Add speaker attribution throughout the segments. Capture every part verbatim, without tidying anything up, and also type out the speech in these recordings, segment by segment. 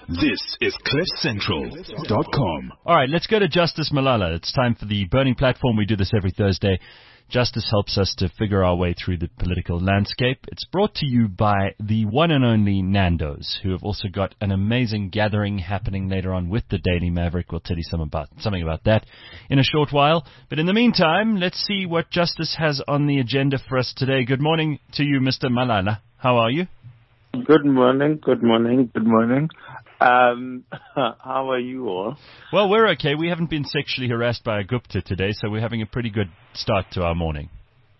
Speaker 1: This is cliff central dot com.
Speaker 2: All right, let's go to Justice Malala. It's time for the Burning Platform. We do this every Thursday. Justice helps us to figure our way through the political landscape. It's brought to you by the one and only Nando's, who have also got an amazing gathering happening later on with the Daily Maverick. We'll tell you some about, something about that in a short while. But in the meantime, let's see what Justice has on the agenda for us today. Good morning to you, Mister Malala. How are you?
Speaker 3: Good morning, good morning, good morning. Um, how are you all?
Speaker 2: Well, we're okay. We haven't been sexually harassed by a Gupta today, so we're having a pretty good start to our morning.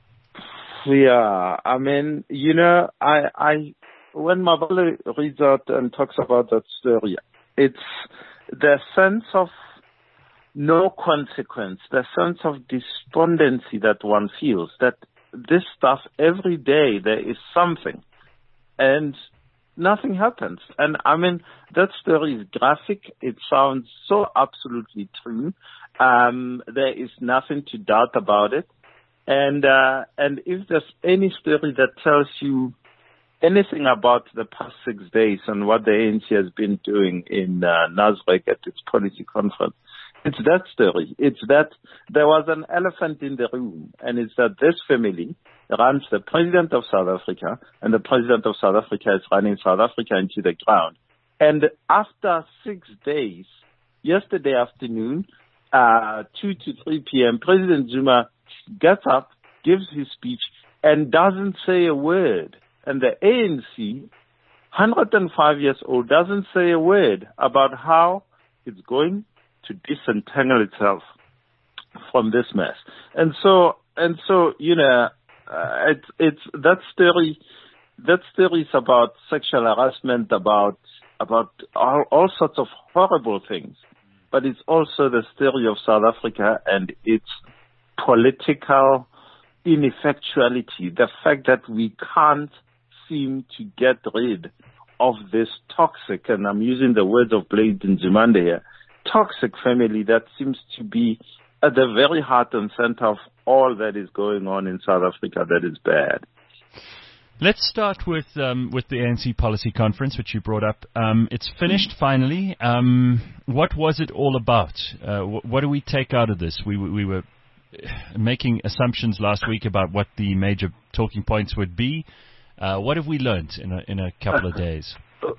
Speaker 3: Yeah, I mean, you know, I, I, when Mabala reads out and talks about that story, it's the sense of no consequence, the sense of despondency that one feels, that this stuff every day there is something, and nothing happens. And I mean, that story is graphic. It sounds so absolutely true. Um, there is nothing to doubt about it. And, uh, and if there's any story that tells you anything about the past six days and what the A N C has been doing in, uh, Nasrec at its policy conference, it's that story. It's that there was an elephant in the room, and it's that this family runs the president of South Africa, and the president of South Africa is running South Africa into the ground. And after six days, yesterday afternoon, uh, two to three p.m., President Zuma gets up, gives his speech, and doesn't say a word. And the A N C, one hundred five years old, doesn't say a word about how it's going to disentangle itself from this mess. And so, and so, you know, uh, it's, it's, that story, that story is about sexual harassment, about, about all, all sorts of horrible things. But it's also the story of South Africa and its political ineffectuality. The fact that we can't seem to get rid of this toxic, and I'm using the words of Blade Nzimande here, toxic family that seems to be at the very heart and center of all that is going on in South Africa that is bad.
Speaker 2: Let's start with um, with the A N C policy conference, which you brought up. Um, it's finished finally. Um, what was it all about? Uh, wh- what do we take out of this? We we were making assumptions last week about what the major talking points would be. Uh, what have we learned in a, in a couple of days?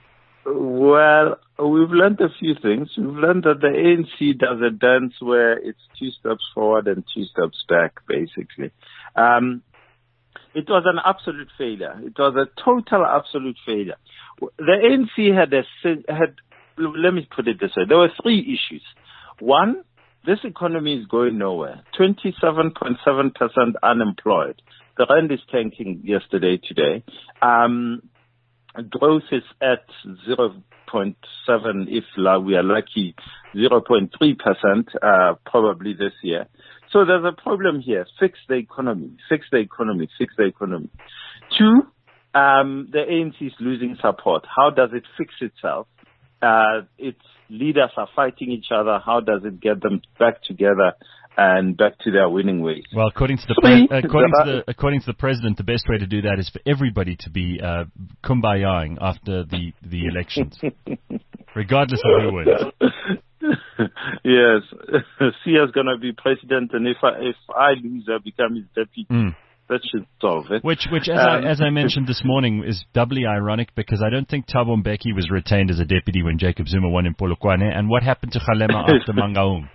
Speaker 3: Well, we've learned a few things. We've learned that the A N C does a dance where it's two steps forward and two steps back, basically. Um, it was an absolute failure. It was a total absolute failure. The A N C had a, had, let me put it this way. There were three issues. One, this economy is going nowhere. twenty-seven point seven percent unemployed. The rand is tanking yesterday, today. Um, Growth is at zero point seven, if we are lucky, zero point three percent, uh, probably this year. So there's a problem here. Fix the economy, fix the economy, fix the economy. Two, um, the A N C is losing support. How does it fix itself? Uh, its leaders are fighting each other. How does it get them back together and back to their winning ways?
Speaker 2: Well, according to the pre- according to the according to the president, the best way to do that is for everybody to be uh, kumbayaing after the the elections, regardless of who wins.
Speaker 3: Yes, Sia's going to be president, and if I if I lose, I become his deputy. Mm. That should solve it.
Speaker 2: Which, which, as, um, I, as I mentioned this morning, is doubly ironic because I don't think Thabo Mbeki was retained as a deputy when Jacob Zuma won in Polokwane. And what happened to Kgalema after Mangaung?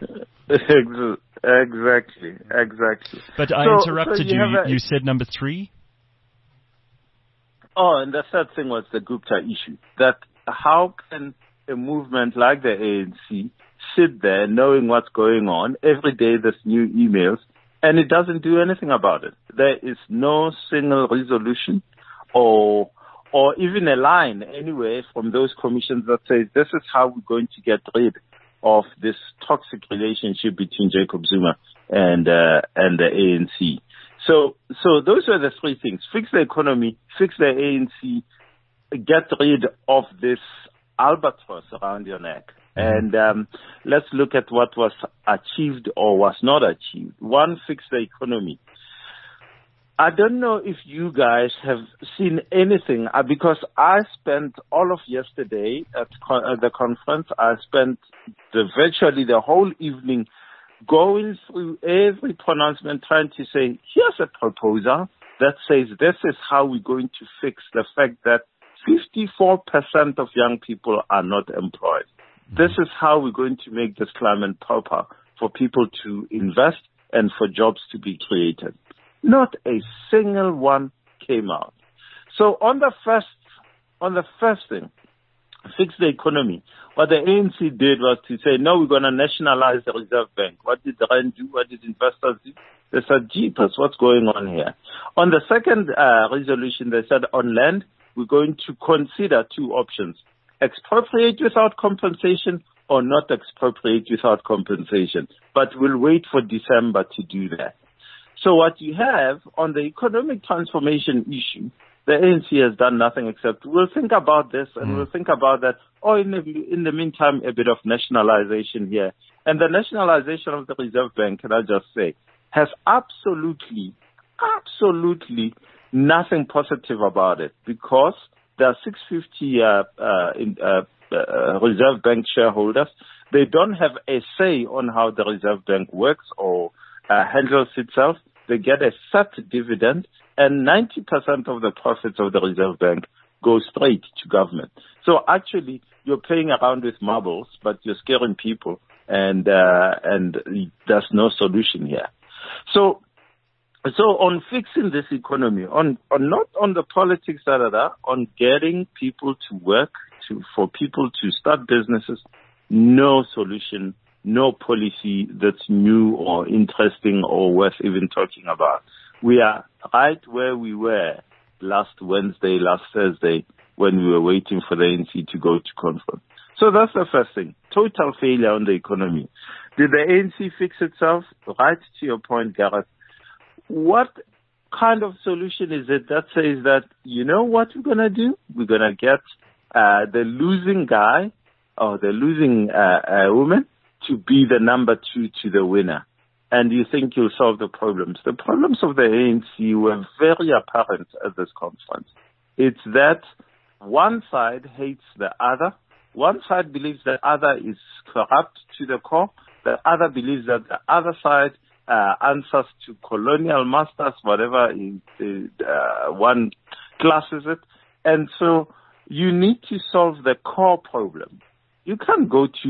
Speaker 3: Exactly, exactly.
Speaker 2: But I
Speaker 3: so,
Speaker 2: interrupted
Speaker 3: so you.
Speaker 2: You,
Speaker 3: a,
Speaker 2: you said number three?
Speaker 3: Oh, and the third thing was the Gupta issue. That how can a movement like the A N C sit there knowing what's going on? Every day there's new emails. And it doesn't do anything about it. There is no single resolution or or even a line anywhere from those commissions that says this is how we're going to get rid of this toxic relationship between Jacob Zuma and uh, and the A N C. So so those are the three things. Fix the economy, fix the A N C, get rid of this albatross around your neck. And um, let's look at what was achieved or was not achieved. One, fix the economy. I don't know if you guys have seen anything, uh, because I spent all of yesterday at, con- at the conference. I spent the, virtually the whole evening going through every pronouncement, trying to say, here's a proposal that says this is how we're going to fix the fact that fifty-four percent of young people are not employed. This is how we're going to make this climate proper for people to invest and for jobs to be created. Not a single one came out. So on the first, on the first thing, fix the economy. What the A N C did was to say, no, we're going to nationalize the Reserve Bank. What did the R A N do? What did investors do? They said, jeepers, what's going on here? On the second uh, resolution, they said on land, we're going to consider two options: expropriate without compensation or not expropriate without compensation. But we'll wait for December to do that. So what you have on the economic transformation issue, the A N C has done nothing except we'll think about this and mm. we'll think about that. Or in the, in the meantime, a bit of nationalization here. And the nationalization of the Reserve Bank, can I just say, has absolutely, absolutely nothing positive about it, because there are six hundred fifty uh, uh, in, uh, uh, Reserve Bank shareholders. They don't have a say on how the Reserve Bank works or uh, handles itself. They get a set dividend, and ninety percent of the profits of the Reserve Bank go straight to government. So actually, you're playing around with marbles, but you're scaring people, and uh, and there's no solution here. So. So on fixing this economy, on, on not on the politics, da, da, da, on getting people to work, to for people to start businesses, no solution, no policy that's new or interesting or worth even talking about. We are right where we were last Wednesday, last Thursday, when we were waiting for the A N C to go to conference. So that's the first thing. Total failure on the economy. Did the A N C fix itself? Right to your point, Gareth. What kind of solution is it that says that, you know what we're going to do? We're going to get uh, the losing guy or the losing uh, uh, woman to be the number two to the winner. And you think you'll solve the problems. The problems of the A N C were very apparent at this conference. It's that one side hates the other. One side believes the other is corrupt to the core. The other believes that the other side Uh, answers to colonial masters, whatever is, uh, one classes it. And so you need to solve the core problem. You can't go to,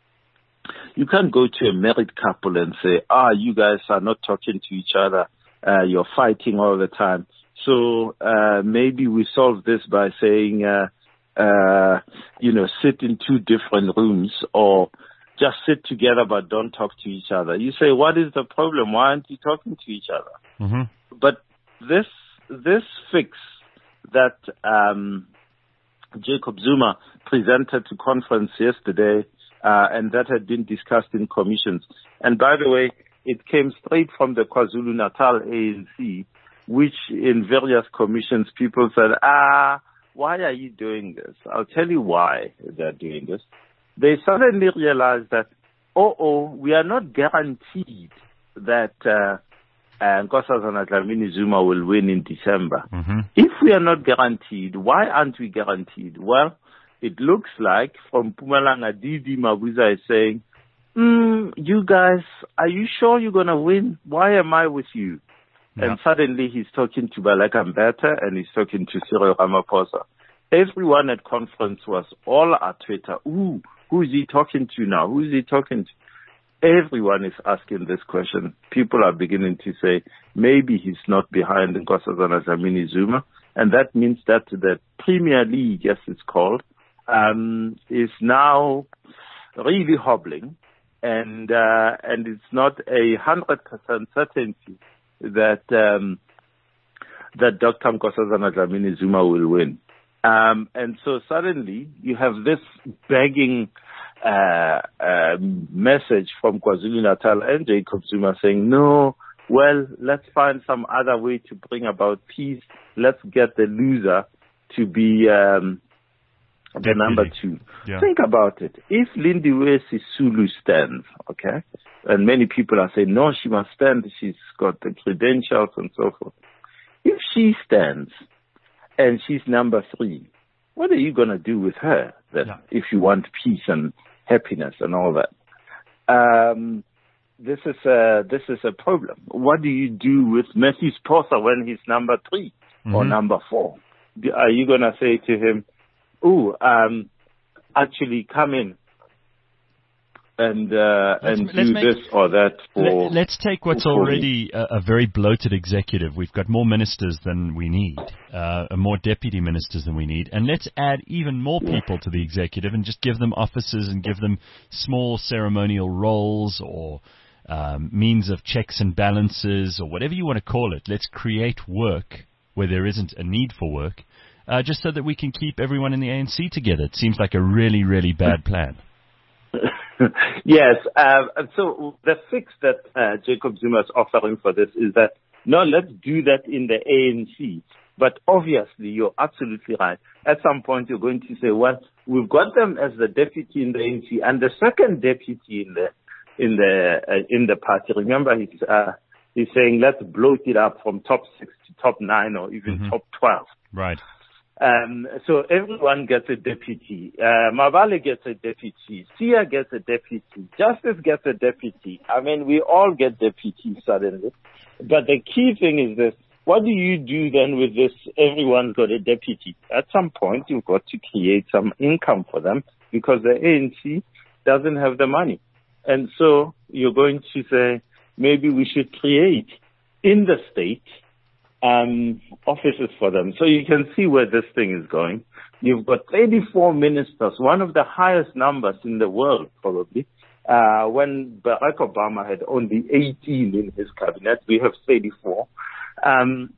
Speaker 3: you can't go to a married couple and say, ah, you guys are not talking to each other. Uh, you're fighting all the time. So, uh, maybe we solve this by saying, uh, uh, you know, sit in two different rooms, or just sit together but don't talk to each other. You say, what is the problem? Why aren't you talking to each other? Mm-hmm. But this this fix that um, Jacob Zuma presented to conference yesterday uh, and that had been discussed in commissions. And by the way, it came straight from the KwaZulu-Natal A N C, which in various commissions people said, ah, why are you doing this? I'll tell you why they're doing this. They suddenly realized that, oh, oh, we are not guaranteed that uh, uh, Nkosazana Dlamini Zuma will win in December. Mm-hmm. If we are not guaranteed, why aren't we guaranteed? Well, it looks like from Mpumalanga, Didi Mabuza is saying, mm, you guys, are you sure you're going to win? Why am I with you? Yep. And suddenly he's talking to Baleka Mbete and he's talking to Cyril Ramaphosa. Everyone at conference was all at Twitter. Ooh, who is he talking to now? Who is he talking to? Everyone is asking this question. People are beginning to say, maybe he's not behind Nkosazana Dlamini Zuma. And that means that the Premier League, as it's called, um, is now really hobbling. And, uh, and it's not a hundred percent certainty that, um, that Doctor Nkosazana Dlamini Zuma will win. Um, and so suddenly you have this begging uh, uh, message from KwaZulu-Natal and Jacob Zuma saying, no, well, let's find some other way to bring about peace. Let's get the loser to be um, the Deputy. number two. Yeah. Think about it. If Lindiwe Sisulu stands, okay, and many people are saying, no, she must stand. She's got the credentials and so forth. If she stands and she's number three, what are you going to do with her then, yeah. if you want peace and happiness and all that? Um, this is a, this is a problem. What do you do with Matthew Pother when he's number three mm-hmm. or number four? Are you going to say to him, "Ooh, um, actually come in and uh,
Speaker 2: let's,
Speaker 3: and
Speaker 2: let's
Speaker 3: do
Speaker 2: make,
Speaker 3: this or that"? For,
Speaker 2: let, let's take what's already a, a very bloated executive. We've got more ministers than we need, uh, more deputy ministers than we need, and let's add even more people to the executive and just give them offices and give them small ceremonial roles or um, means of checks and balances or whatever you want to call it. Let's create work where there isn't a need for work, uh, just so that we can keep everyone in the A N C together. It seems like a really, really bad plan.
Speaker 3: Yes. Uh, so the fix that uh, Jacob Zuma is offering for this is that, no, let's do that in the A N C. But obviously, you're absolutely right. At some point, you're going to say, well, we've got them as the deputy in the A N C and the second deputy in the in the uh, in the party. Remember, he's uh, he's saying let's bloat it up from top six to top nine or even mm-hmm. top twelve.
Speaker 2: Right.
Speaker 3: Um, so everyone gets a deputy. Uh, Mabale gets a deputy. Sia gets a deputy. Justice gets a deputy. I mean, we all get deputies suddenly. But the key thing is this. What do you do then with this? Everyone's got a deputy. At some point, you've got to create some income for them because the A N C doesn't have the money. And so you're going to say, maybe we should create in the state Um, offices for them. So you can see where this thing is going. You've got thirty-four ministers, one of the highest numbers in the world, probably. Uh, when Barack Obama had only eighteen in his cabinet, we have thirty-four. Um,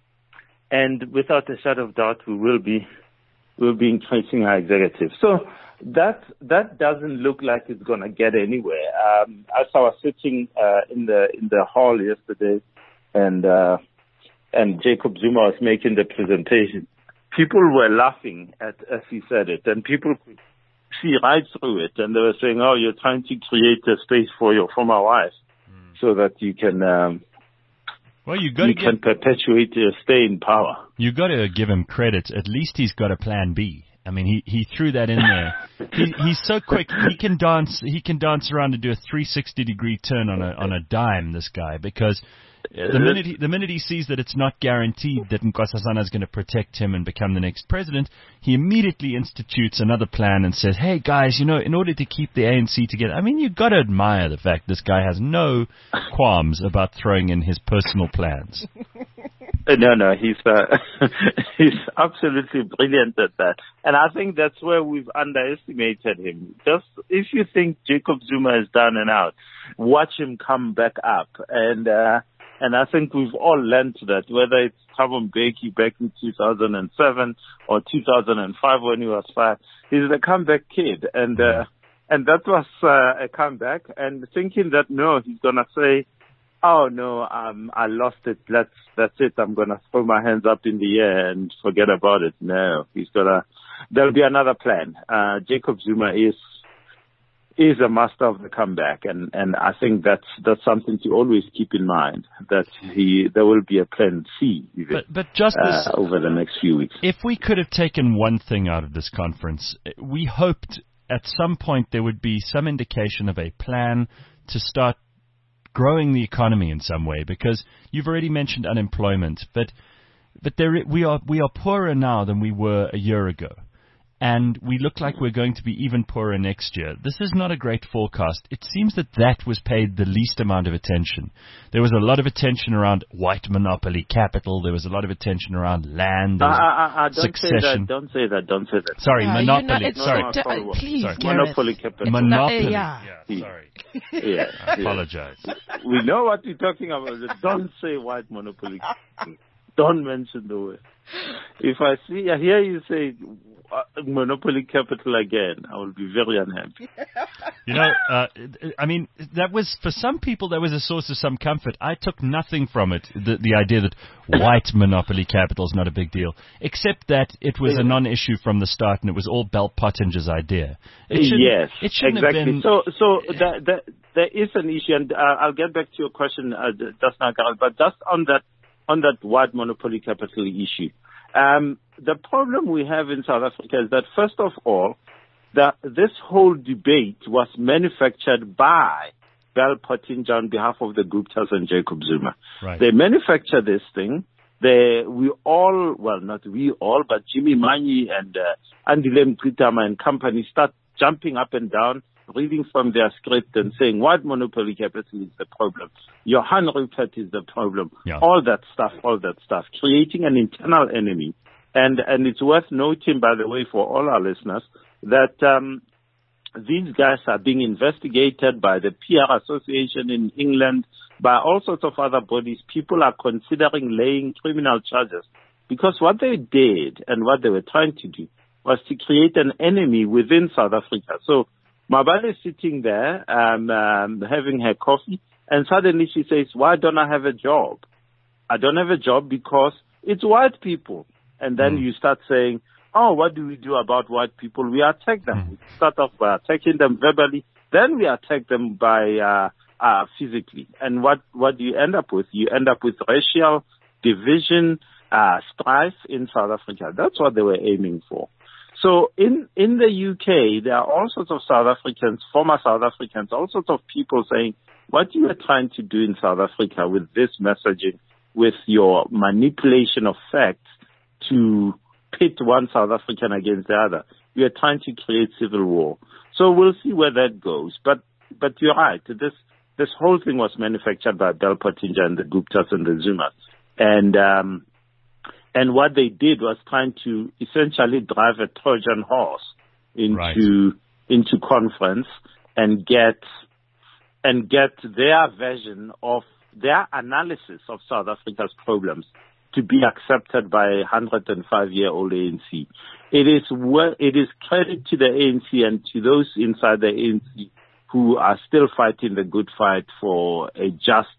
Speaker 3: and without a shadow of doubt, we will be, we'll be increasing our executive. So that, that doesn't look like it's going to get anywhere. Um, as I was sitting, uh, in the, in the hall yesterday and, uh, and Jacob Zuma was making the presentation, people were laughing at as he said it, and people could see right through it, and they were saying, "Oh, you're trying to create a space for your former wife, mm. so that you can, um,
Speaker 2: well, you got
Speaker 3: you
Speaker 2: to
Speaker 3: can get, perpetuate your stay in power."
Speaker 2: You got to give him credit. At least he's got a plan B. I mean, he, he threw that in there. he, he's so quick. He can dance. He can dance around and do a three hundred sixty degree turn on a on a dime. This guy, because The minute, he, the minute he sees that it's not guaranteed that Nkosazana is going to protect him and become the next president, he immediately institutes another plan and says, hey, guys, you know, in order to keep the A N C together, I mean, you've got to admire the fact this guy has no qualms about throwing in his personal plans.
Speaker 3: No, no, he's uh, he's absolutely brilliant at that. And I think that's where we've underestimated him. Just if you think Jacob Zuma is down and out, watch him come back up. And uh, and I think we've all learned that, whether it's Thabo Mbeki back in two thousand seven or two thousand five when he was five, he's a comeback kid. And uh, and that was uh, a comeback. And thinking that, no, he's going to say, oh, no, um, I lost it. Let's, that's it. I'm going to throw my hands up in the air and forget about it. No, he's going to, there'll be another plan. Uh, Jacob Zuma is, is a master of the comeback. And, and I think that's, that's something to always keep in mind, that he, there will be a plan C even,
Speaker 2: but, but Justice,
Speaker 3: uh, over the next few weeks.
Speaker 2: If we could have taken one thing out of this conference, we hoped at some point there would be some indication of a plan to start growing the economy in some way, because you've already mentioned unemployment, but but there we are we are poorer now than we were a year ago, and we look like we're going to be even poorer next year. This is not a great forecast. It seems that that was paid the least amount of attention. There was a lot of attention around white monopoly capital. There was a lot of attention around land. There was
Speaker 3: uh, uh, uh, don't
Speaker 2: succession.
Speaker 3: Say that. Don't say that. Don't say that.
Speaker 2: Sorry,
Speaker 4: yeah,
Speaker 2: monopoly.
Speaker 4: You know,
Speaker 2: sorry,
Speaker 4: d- uh, please,
Speaker 2: sorry.
Speaker 3: Monopoly capital.
Speaker 2: Monopoly.
Speaker 4: Not, uh, yeah.
Speaker 2: yeah. Sorry.
Speaker 3: Yeah,
Speaker 2: I apologize.
Speaker 3: We know what you're talking about. Don't say white monopoly. Don't mention the word. If I see, I hear you say uh, monopoly capital again, I will be very unhappy.
Speaker 2: You know, uh, I mean, that was, for some people, that was a source of some comfort. I took nothing from it, the, the idea that white monopoly capital is not a big deal, except that it was a non-issue from the start, and it was all Bell Pottinger's idea. It
Speaker 3: yes,
Speaker 2: it shouldn't
Speaker 3: exactly.
Speaker 2: Have been,
Speaker 3: so, so that, that, there is an issue, and uh, I'll get back to your question uh, just now, Carol, but just on that on that white monopoly capital issue. Um, the problem we have in South Africa is that, first of all, that this whole debate was manufactured by Bell Pottinger on behalf of the Guptas and Jacob Zuma.
Speaker 2: Right.
Speaker 3: They manufactured this thing. They, we all, well, not we all, but Jimmy Manyi and uh, Andile Mkritama and company start jumping up and down, reading from their script and saying, white monopoly capital is the problem. Johan Rupert is the problem.
Speaker 2: Yeah.
Speaker 3: All that stuff, all that stuff, creating an internal enemy. And, and it's worth noting, by the way, for all our listeners, that um, these guys are being investigated by the P R Association in England, by all sorts of other bodies. People are considering laying criminal charges because what they did and what they were trying to do was to create an enemy within South Africa. So Mabale is sitting there um, um, having her coffee, and suddenly she says, why don't I have a job? I don't have a job because it's white people. And then mm. you start saying, oh, what do we do about white people? We attack them. Mm. We start off by attacking them verbally. Then we attack them by uh, uh, physically. And what, what do you end up with? You end up with racial division, uh, strife in South Africa. That's what they were aiming for. So in, in the U K, there are all sorts of South Africans, former South Africans, all sorts of people saying, what you are trying to do in South Africa with this messaging, with your manipulation of facts to pit one South African against the other, you are trying to create civil war. So we'll see where that goes. But but you're right. This this whole thing was manufactured by Bell Pottinger and the Guptas and the Zumas. And um, and what they did was trying to essentially drive a Trojan horse into
Speaker 2: right.
Speaker 3: into conference and get and get their version of their analysis of South Africa's problems to be accepted by a one hundred five year old A N C. It is well, it is credit to the A N C and to those inside the A N C who are still fighting the good fight for a just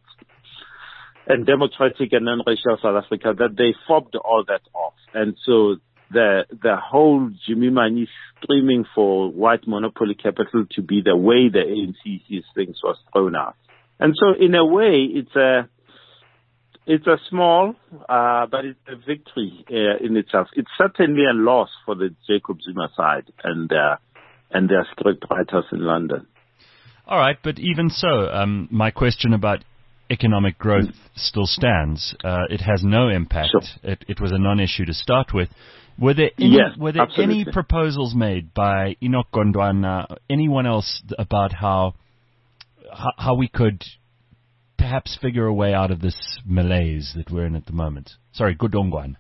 Speaker 3: and democratic and non-racial South Africa that they fobbed all that off. And so the the whole Jimmy Manyi screaming for white monopoly capital to be the way the A N C sees things was thrown out. And so in a way, it's a It's a small, uh, but it's a victory uh, in itself. It's certainly a loss for the Jacob Zuma side and uh, and their script writers in London.
Speaker 2: All right, but even so, um, my question about economic growth still stands. Uh, it has no impact.
Speaker 3: Sure.
Speaker 2: It, it was a non-issue to start with. Were there any,
Speaker 3: yes,
Speaker 2: were there
Speaker 3: absolutely.
Speaker 2: any proposals made by Enoch Gondwana, anyone else, about how how, how we could perhaps figure a way out of this malaise that we're in at the moment? Sorry, Godongwana.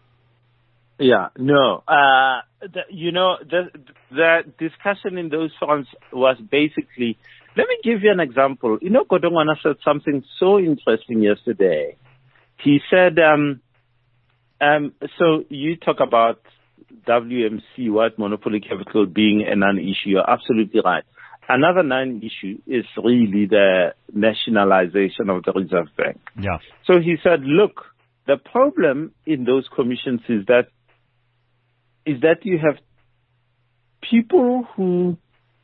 Speaker 3: Yeah, no. Uh, the, you know, the, the discussion in those forums was basically, let me give you an example. You know, Godongwana said something so interesting yesterday. He said, um, um, so you talk about W M C, white monopoly capital, being a non-issue. You're absolutely right. Another non-issue is really the nationalization of the Reserve Bank.
Speaker 2: Yeah.
Speaker 3: So he said, look, the problem in those commissions is that is that you have people who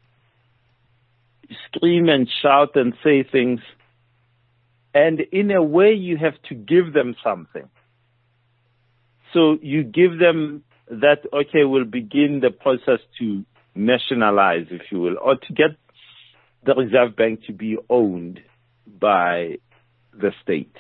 Speaker 3: scream and shout and say things, and in a way you have to give them something. So you give them that, okay, we'll begin the process to nationalize, if you will, or to get the Reserve Bank to be owned by the state.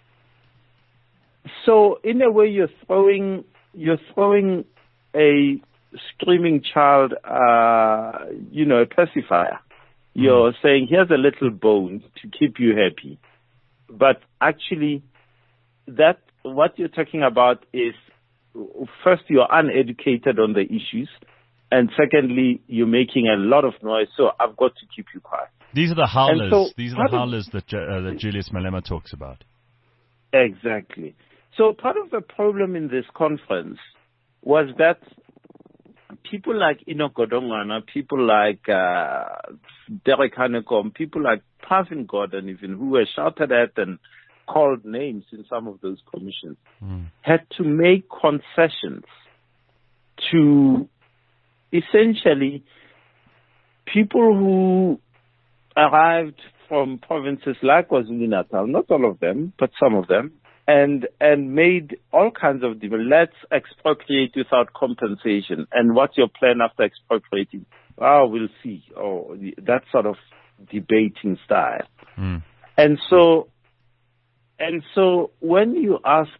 Speaker 3: So in a way, you're throwing you're throwing a screaming child, uh, you know, a pacifier. You're mm. saying, here's a little bone to keep you happy, but actually, that what you're talking about is, first, you're uneducated on the issues. And secondly, you're making a lot of noise, so I've got to keep you quiet.
Speaker 2: These are the howlers.
Speaker 3: So,
Speaker 2: These are the howlers that, uh, that Julius Malema talks about.
Speaker 3: Exactly. So part of the problem in this conference was that people like Enoch Godongwana, people like uh, Derek Hanekom, people like Pravin Gordhan even, who were shouted at and called names in some of those commissions, mm. had to make concessions to essentially people who arrived from provinces like KwaZulu-Natal, not all of them, but some of them, and and made all kinds of deals. Let's expropriate without compensation. And what's your plan after expropriating? Oh, we'll see. Oh, that sort of debating style.
Speaker 2: Mm.
Speaker 3: And so, and so when you ask,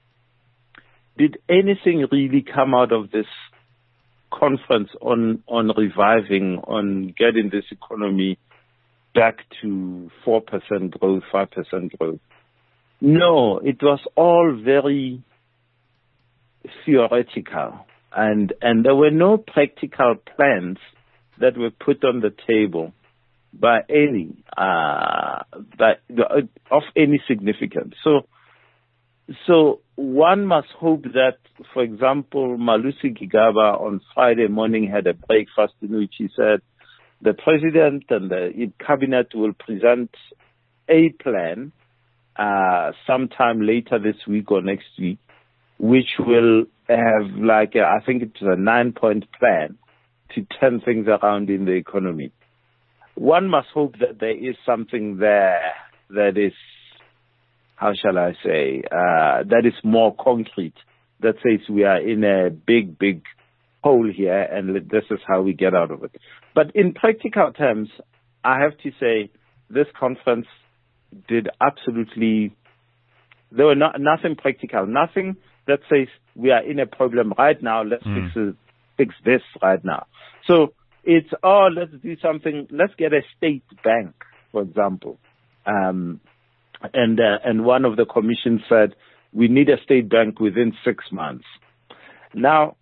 Speaker 3: did anything really come out of this conference on, on reviving, on getting this economy back to four percent growth, five percent growth? No, it was all very theoretical, and, and there were no practical plans that were put on the table by any, uh, by, of any significance. So, so one must hope that, for example, Malusi Gigaba on Friday morning had a breakfast in which he said the president and the cabinet will present a plan uh, sometime later this week or next week, which will have like, a, I think it's a nine-point plan to turn things around in the economy. One must hope that there is something there that is, how shall I say, uh, that is more concrete, that says we are in a big, big hole here and this is how we get out of it. But in practical terms, I have to say this conference did absolutely, there were not, nothing practical, nothing that says we are in a problem right now, let's mm. fix, it, fix this right now. So it's, oh, let's do something, let's get a state bank, for example. Um, and uh, and one of the commission said, we need a state bank within six months. Now,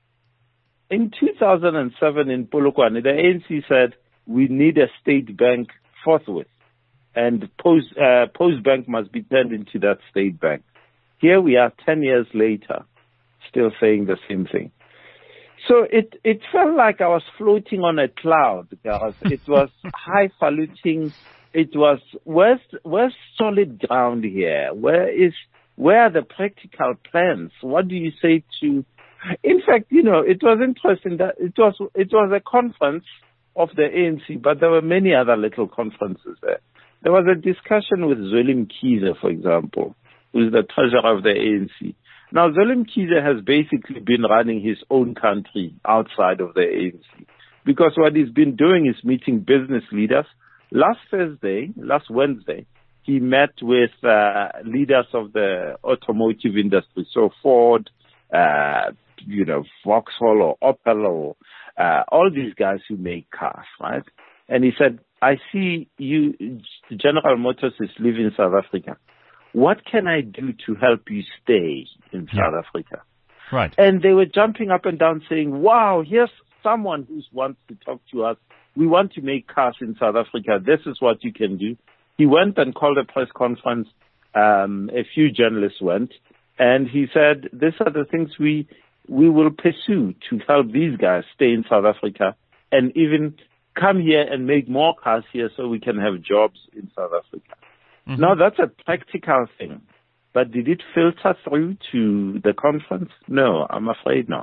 Speaker 3: in two thousand seven in Polokwane, the A N C said, we need a state bank forthwith. And Post, uh, Post Bank must be turned into that state bank. Here we are ten years later, still saying the same thing. So it, it felt like I was floating on a cloud, Gareth. It was highfalutin. It was, where's, where's solid ground here? Where is, where are the practical plans? What do you say to, in fact, you know, it was interesting that it was, it was a conference of the A N C, but there were many other little conferences there. There was a discussion with Zweli Mkhize, for example, who is the treasurer of the A N C. Now, Zweli Mkhize has basically been running his own country outside of the A N C, because what he's been doing is meeting business leaders. Last Thursday, last Wednesday, he met with uh, leaders of the automotive industry, so Ford, uh, you know, Vauxhall or Opel or uh, all these guys who make cars, right? And he said, I see you, General Motors is leaving South Africa. What can I do to help you stay in yeah. South Africa?
Speaker 2: Right.
Speaker 3: And they were jumping up and down saying, wow, here's someone who wants to talk to us. We want to make cars in South Africa. This is what you can do. He went and called a press conference. Um, a few journalists went. And he said, these are the things we, we will pursue to help these guys stay in South Africa and even come here and make more cars here so we can have jobs in South Africa. Mm-hmm. Now, that's a practical thing. But did it filter through to the conference? No, I'm afraid not.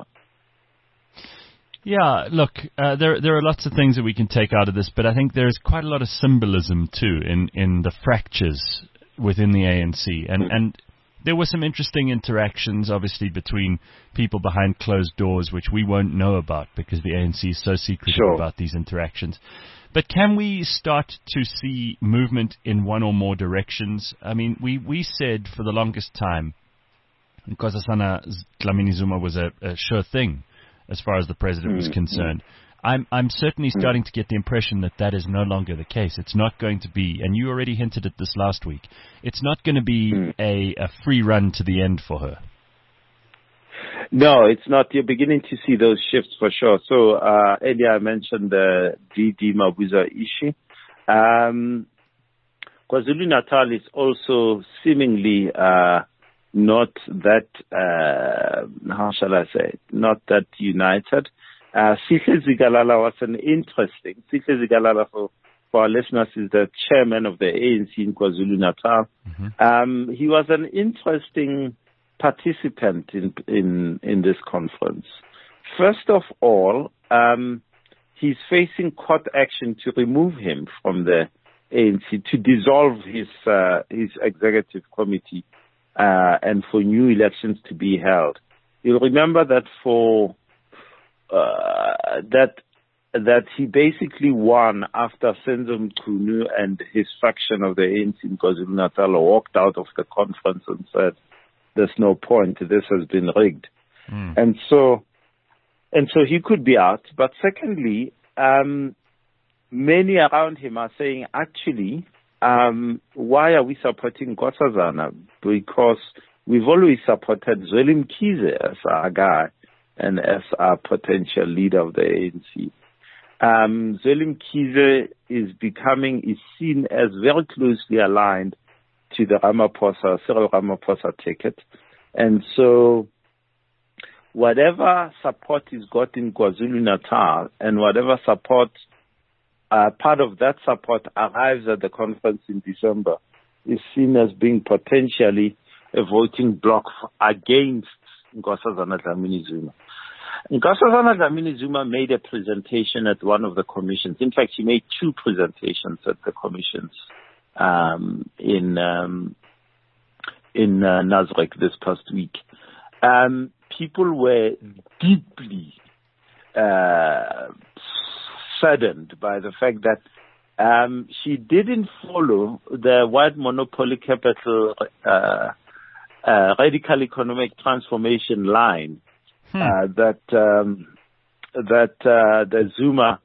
Speaker 2: Yeah, look, uh, there there are lots of things that we can take out of this, but I think there's quite a lot of symbolism, too, in, in the fractures within the A N C. And, mm-hmm. and there were some interesting interactions, obviously, between people behind closed doors, which we won't know about because the A N C is so secretive sure. about these interactions. But can we start to see movement in one or more directions? I mean, we, we said for the longest time, Nkosazana Dlamini Zuma was a, a sure thing as far as the president was concerned. I'm, I'm certainly starting to get the impression that that is no longer the case. It's not going to be, and you already hinted at this last week, it's not going to be a, a free run to the end for her.
Speaker 3: No, it's not. You're beginning to see those shifts for sure. So uh, earlier I mentioned the D D Mabuza issue. Um, KwaZulu-Natal is also seemingly uh, not that, uh, how shall I say, not that united. Uh, Sihle Zikalala was an interesting, Sihle Zikalala for, for our listeners is the chairman of the A N C in KwaZulu-Natal. Mm-hmm. Um, he was an interesting participant in, in, in this conference. First of all, um, he's facing court action to remove him from the A N C, to dissolve his, uh, his executive committee. uh, and for new elections to be held. You'll remember that for uh, that that he basically won after Senzo Mchunu and his faction of the A N C in KwaZulu-Natal walked out of the conference and said, "There's no point. This has been rigged." Mm. And so, and so he could be out. But secondly, um, many around him are saying, actually, um, why are we supporting Nkosazana? Because we've always supported Zweli Mkhize as our guy and as our potential leader of the A N C. Um, Zweli Mkhize is becoming, is seen as very closely aligned to the Ramaphosa, Cyril Ramaphosa ticket. And so whatever support is got in KwaZulu-Natal and whatever support, uh, part of that support arrives at the conference in December, is seen as being potentially a voting bloc against Nkosazana Dlamini-Zuma. Nkosazana Dlamini-Zuma made a presentation at one of the commissions. In fact, she made two presentations at the commissions um, in um, in uh, Nasrec this past week. Um, people were deeply uh, saddened by the fact that um, she didn't follow the white monopoly capital uh, uh, radical economic transformation line. Hmm. Uh, that um, that uh, the Zuma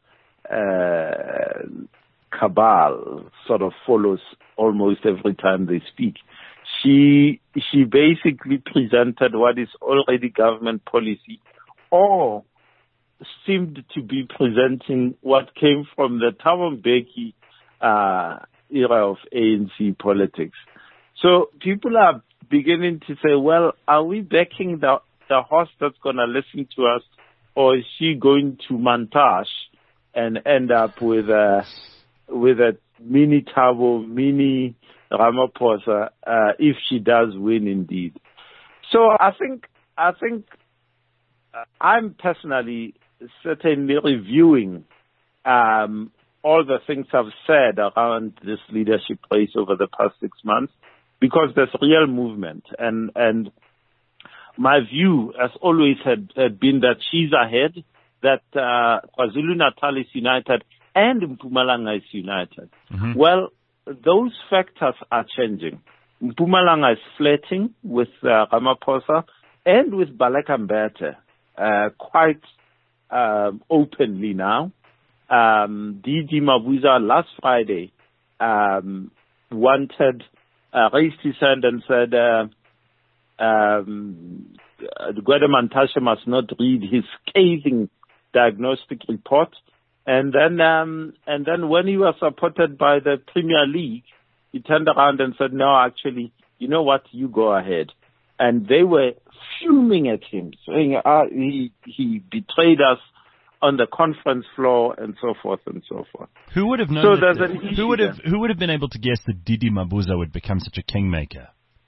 Speaker 3: uh, cabal sort of follows almost every time they speak. She she basically presented what is already government policy, or seemed to be presenting what came from the Thabo Mbeki uh, era of A N C politics. So people are beginning to say, well, are we backing the the horse that's going to listen to us, or is she going to montage and end up with a with a mini Thabo, mini Ramaphosa, uh, if she does win indeed? So I think I think uh, I'm personally certainly reviewing um, all the things I've said around this leadership race over the past six months, because there's real movement, and and. My view, as always, had, had been that she's ahead, that uh, KwaZulu-Natal is united and Mpumalanga is united. Mm-hmm. Well, those factors are changing. Mpumalanga is flirting with uh, Ramaphosa and with Baleka Mbete uh, quite um, openly now. Um, Didi Mabuza last Friday um, wanted, uh, raised his hand and said, uh, Um, Gwede Mantashe must not read his scathing diagnostic report. And then, um, and then when he was supported by the Premier League, he turned around and said, no, actually, you know what, you go ahead. And they were fuming at him, saying uh, he, he betrayed us on the conference floor and so forth and so forth.
Speaker 2: Who would have known?
Speaker 3: So
Speaker 2: that,
Speaker 3: there's an
Speaker 2: who would have, who would have been able to guess that Didi Mabuza would become such a kingmaker?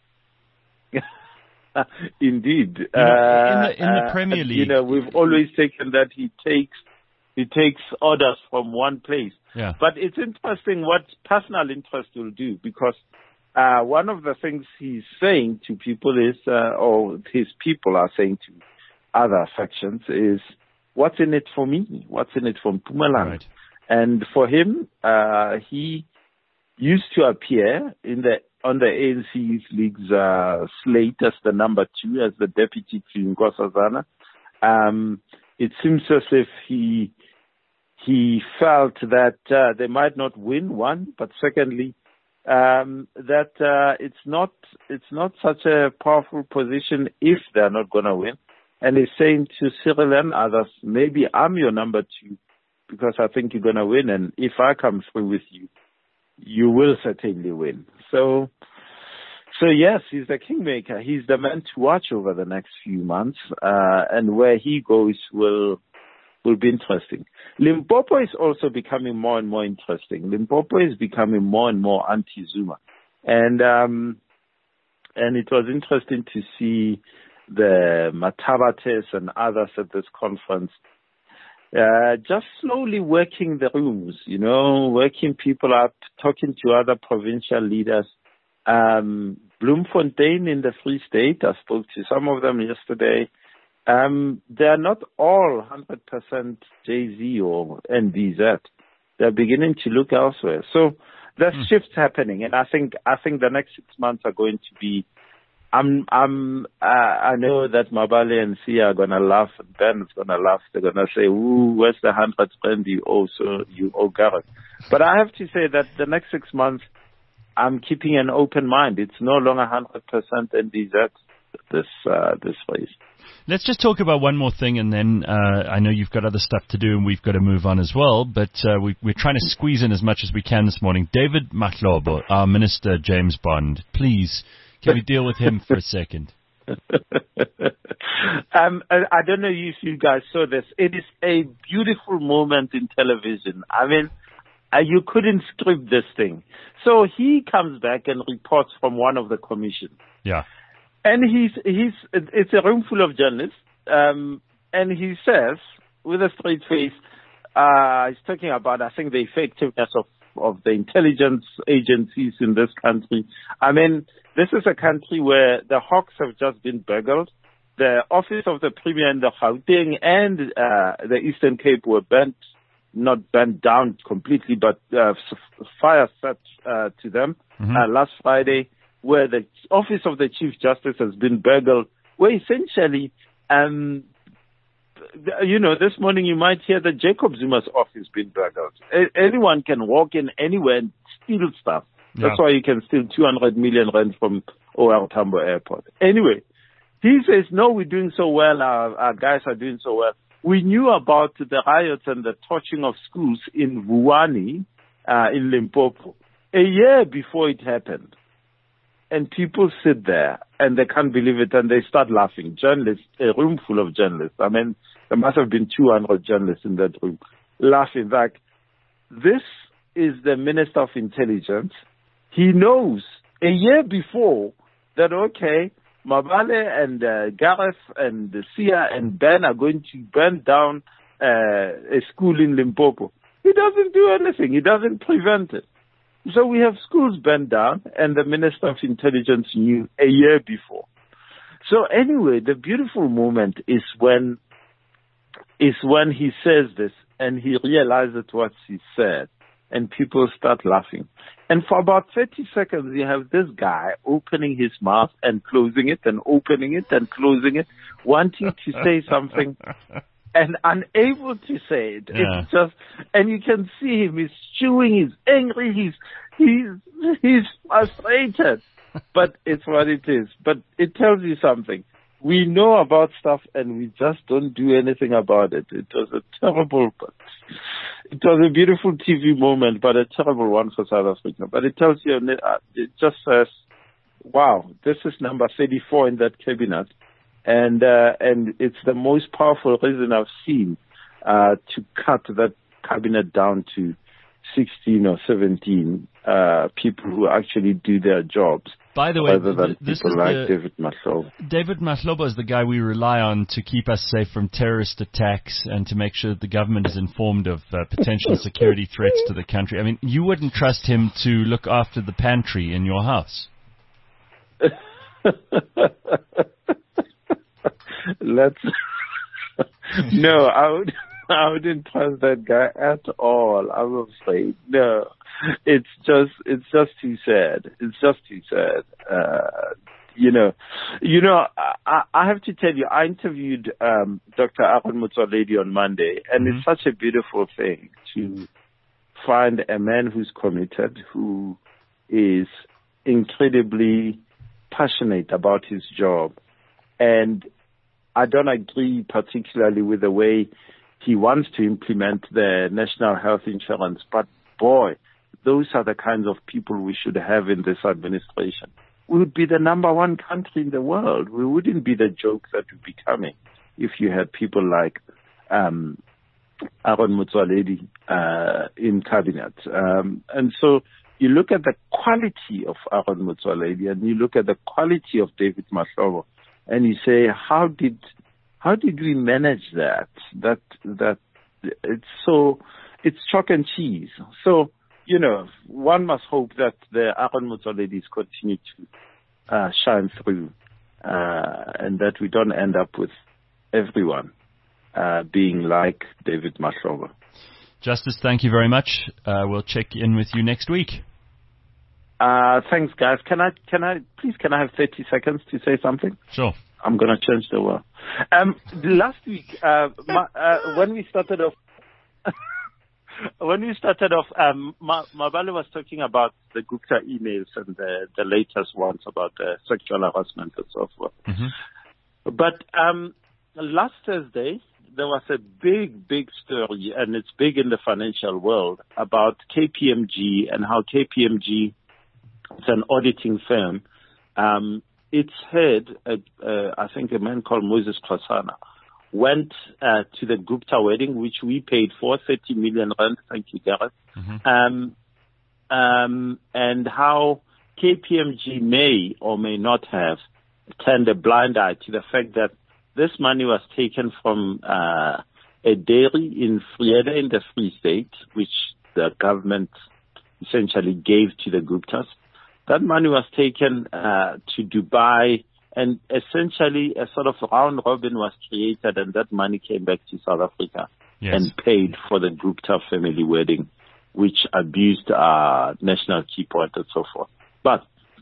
Speaker 3: Indeed,
Speaker 2: you know, in, the, in the
Speaker 3: uh,
Speaker 2: Premier League,
Speaker 3: you know, we've always taken that he takes he takes orders from one place.
Speaker 2: Yeah.
Speaker 3: But it's interesting what personal interest will do, because uh, one of the things he's saying to people is, uh, or his people are saying to other factions, is, "What's in it for me? What's in it for Mpumalanga?" Right. And for him, uh, he used to appear in the on the A N C's league's uh, slate as the number two, as the deputy to Nkosazana. Um, it seems as if he he felt that uh, they might not win, one, but secondly, um, that uh, it's not it's not such a powerful position if they're not going to win. And he's saying to Cyril and others, maybe I'm your number two, because I think you're going to win, and if I come through with you, you will certainly win. So, so yes, he's the kingmaker. He's the man to watch over the next few months, uh, and where he goes will will be interesting. Limpopo is also becoming more and more interesting. Limpopo is becoming more and more anti-Zuma, and um, and it was interesting to see the Matabates and others at this conference Uh, just slowly working the rooms, you know, working people up, talking to other provincial leaders, um, Bloemfontein in the Free State, I spoke to some of them yesterday. Um, they're not all one hundred percent J Z or N D Z. They're beginning to look elsewhere. So there's mm. shifts happening, and I think I think the next six months are going to be. I'm I'm uh, I know that Mabale and Sia are gonna laugh, and Ben is gonna laugh. They're gonna say, "Ooh, where's the hundred spend you owe so you owe Gareth?" But I have to say that the next six months, I'm keeping an open mind. It's no longer one hundred percent N D Z this uh, this phase.
Speaker 2: Let's just talk about one more thing, and then uh, I know you've got other stuff to do, and we've got to move on as well. But uh, we, we're trying to squeeze in as much as we can this morning. David Mahlobo, our Minister James Bond, please, can we deal with him for a second?
Speaker 3: um, I, I don't know if you guys saw this. It is a beautiful moment in television. I mean, uh, you couldn't script this thing. So he comes back and reports from one of the commissions.
Speaker 2: Yeah.
Speaker 3: And he's, he's, it's a room full of journalists, um, and he says, with a straight face, uh, he's talking about, I think, the effectiveness of, of the intelligence agencies in this country. I mean, this is a country where the Hawks have just been burgled. The office of the Premier in the Gauteng and, uh, the Eastern Cape were burnt, not burnt down completely, but, uh, fire set, uh, to them, mm-hmm. uh, last Friday, where the office of the Chief Justice has been burgled, where essentially, um, you know, this morning you might hear that Jacob Zuma's office been burgled. A- anyone can walk in anywhere and steal stuff. Yeah. That's why you can steal two hundred million rand from O R Tambo Airport. Anyway, he says, no, we're doing so well, our, our guys are doing so well. We knew about the riots and the torching of schools in Vuwani, uh, in Limpopo, a year before it happened. And people sit there and they can't believe it and they start laughing. Journalists, a room full of journalists. I mean, there must have been two hundred journalists in that room laughing. Like, this is the Minister of Intelligence. He knows a year before that, okay, Mabale and uh, Gareth and Sia and Ben are going to burn down uh, a school in Limpopo. He doesn't do anything. He doesn't prevent it. So we have schools burned down, and the Minister of Intelligence knew a year before. So anyway, the beautiful moment is when is when he says this, and he realizes what he said, and people start laughing. And for about thirty seconds, you have this guy opening his mouth and closing it, and opening it and closing it, wanting to say something, and unable to say it. Yeah. It's just, and you can see him, he's chewing, he's angry, he's, he's, he's frustrated. But it's what it is. But it tells you something. We know about stuff and we just don't do anything about it. It was a terrible, it was a beautiful T V moment, but a terrible one for South Africa. But it tells you, it just says, wow, this is number thirty-four in that cabinet. And uh, and it's the most powerful reason I've seen uh, to cut that cabinet down to sixteen or seventeen uh, people who actually do their jobs.
Speaker 2: By the way,
Speaker 3: rather than
Speaker 2: this
Speaker 3: people
Speaker 2: is
Speaker 3: like
Speaker 2: the,
Speaker 3: David Mahlobo.
Speaker 2: David Mahlobo is the guy we rely on to keep us safe from terrorist attacks and to make sure that the government is informed of uh, potential security threats to the country. I mean, you wouldn't trust him to look after the pantry in your house.
Speaker 3: Let's no, I would I wouldn't trust that guy at all. I'm afraid. No, it's just it's just too sad. It's just too sad. Uh, you know, you know. I, I have to tell you, I interviewed um, Doctor Aaron Motsoaledi on Monday, and mm-hmm. it's such a beautiful thing to find a man who's committed, who is incredibly passionate about his job, and I don't agree particularly with the way he wants to implement the national health insurance, but boy, those are the kinds of people we should have in this administration. We would be the number one country in the world. We wouldn't be the joke that we're becoming if you had people like um, Aaron Motsoaledi uh, in cabinet. Um, and so you look at the quality of Aaron Motsoaledi and you look at the quality of David Mahlobo, and you say, how did how did we manage that? That that it's so it's chalk and cheese. So you know, one must hope that the Aaron Motsoaledis continue to uh, shine through, uh, and that we don't end up with everyone uh, being like David Mahlobo.
Speaker 2: Justice, thank you very much. Uh, we'll check in with you next week.
Speaker 3: Uh, thanks, guys. Can I, can I, please, can I have thirty seconds to say something?
Speaker 2: Sure.
Speaker 3: I'm going to change the world. Um, last week, uh, my, uh, when we started off, when we started off, um, Ma- Mabale was talking about the Gupta emails and the, the latest ones about uh, sexual harassment and so forth. Mm-hmm. But um, last Thursday, there was a big, big story, and it's big in the financial world, about K P M G and how K P M G, it's an auditing firm, um, its head, uh, uh, I think a man called Moses Kosana, went uh, to the Gupta wedding, which we paid for, thirty million rand, thank you, Gareth, mm-hmm. um, um, and how K P M G may or may not have turned a blind eye to the fact that this money was taken from uh, a dairy in Frieda in the Free State, which the government essentially gave to the Guptas. That money was taken uh, to Dubai, and essentially a sort of round robin was created, and that money came back to South Africa yes. and paid for the Gupta family wedding, which abused uh, national key point and so forth. But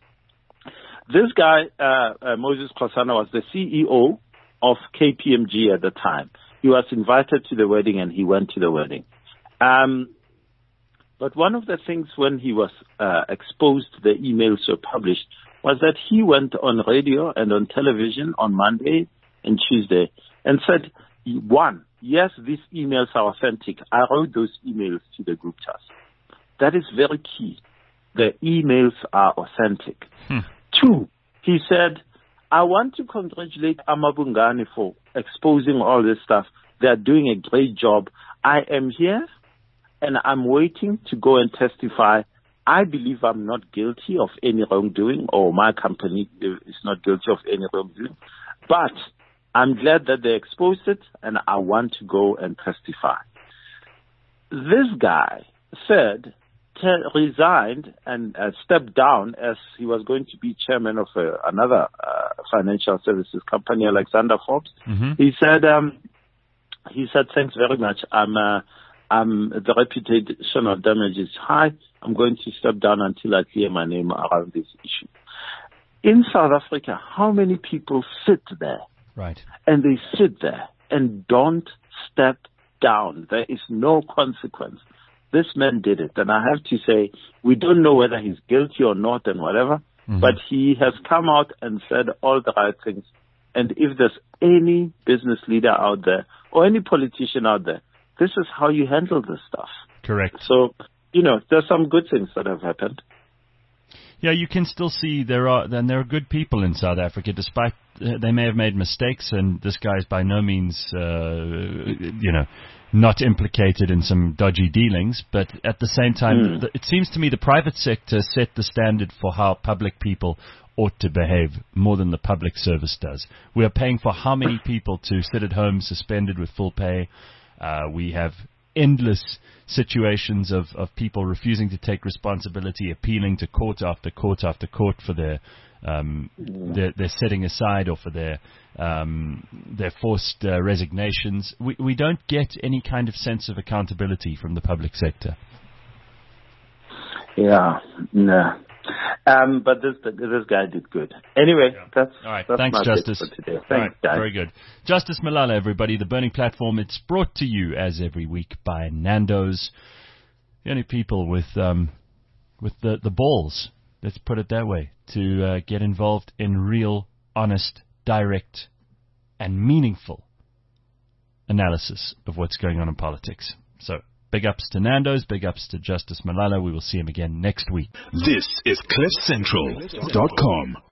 Speaker 3: this guy, uh, uh, Moses Kosana, was the C E O of K P M G at the time. He was invited to the wedding, and he went to the wedding. Um, but one of the things when he was uh, exposed, the emails were published, was that he went on radio and on television on Monday and Tuesday and said, one, yes, these emails are authentic. I wrote those emails to the Guptas. That is very key. The emails are authentic. Hmm. Two, he said, I want to congratulate Amabungani for exposing all this stuff. They are doing a great job. I am here, and I'm waiting to go and testify. I believe I'm not guilty of any wrongdoing, or my company is not guilty of any wrongdoing. But I'm glad that they exposed it, and I want to go and testify. This guy said, Te- resigned and uh, stepped down as he was going to be chairman of uh, another uh, financial services company, Alexander Forbes. Mm-hmm. He said, um, he said, thanks very much. I'm, uh, I'm the reputation of damage is high. I'm going to step down until I clear my name around this issue. In South Africa, how many people sit there?
Speaker 2: Right.
Speaker 3: And they sit there and don't step down. There is no consequence. This man did it, and I have to say, we don't know whether he's guilty or not and whatever, mm-hmm. but he has come out and said all the right things. And if there's any business leader out there or any politician out there, this is how you handle this stuff.
Speaker 2: Correct.
Speaker 3: So, you know, there's some good things that have happened.
Speaker 2: Yeah, you can still see there are, and there are good people in South Africa, despite uh, they may have made mistakes, and this guy is by no means, uh, you know, not implicated in some dodgy dealings, but at the same time, mm. th- it seems to me the private sector set the standard for how public people ought to behave more than the public service does. We are paying for how many people to sit at home suspended with full pay. Uh, we have endless situations of, of people refusing to take responsibility, appealing to court after court after court for their um, their, their setting aside or for their um, their forced uh, resignations. We we don't get any kind of sense of accountability from the public sector.
Speaker 3: Yeah, no. Um, but this this guy did good. Anyway, yeah. that's
Speaker 2: all right.
Speaker 3: That's
Speaker 2: Thanks, Justice.
Speaker 3: For today. Thanks,
Speaker 2: all right.
Speaker 3: guys.
Speaker 2: Very good. Justice Malala, everybody. The Burning Platform. It's brought to you as every week by Nando's. The only people with um, with the the balls. Let's put it that way, to uh, get involved in real, honest, direct, and meaningful analysis of what's going on in politics. So, big ups to Nando's, big ups to Justice Malala. We will see him again next week.
Speaker 1: This is cliff central dot com.